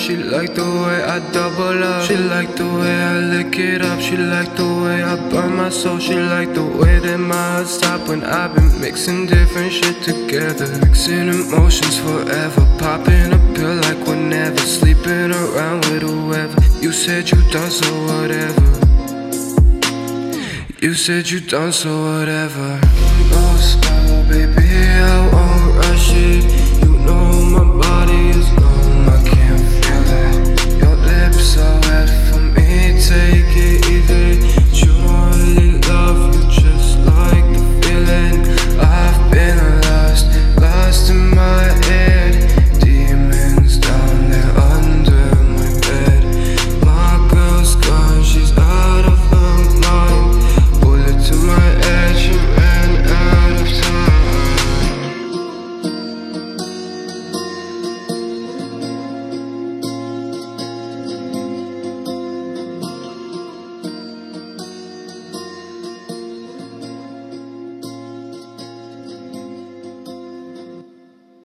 She like the way I double up. She like the way I lick it up. She like the way I burn my soul. She like the way that my heart stop when I've been mixing different shit together. Mixing emotions forever. Popping a pill like whenever. Sleeping around with whoever. You said you done, so whatever. You said you done, so whatever. No slow, baby, I won't rush it.